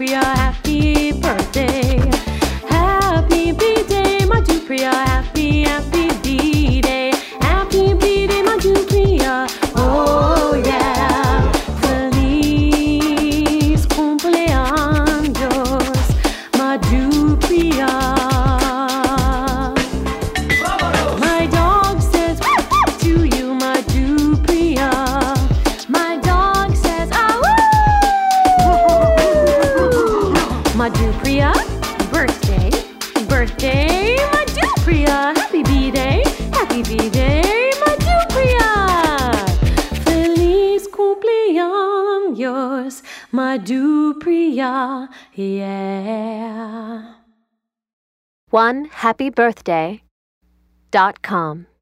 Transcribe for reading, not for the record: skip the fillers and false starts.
Dupriya, happy birthday. Happy B-Day, my Dupriya, happy B-Day. Happy B-Day, my Dupriya, oh yeah. Feliz cumpleaños, my Dupriya. My dog says to you, my Dupriya. My dog says my Dupriya, birthday, birthday, my Dupriya, happy B-Day, my Dupriya. Feliz cumpleaños, my Dupriya, yeah. OneHappyBirthday.com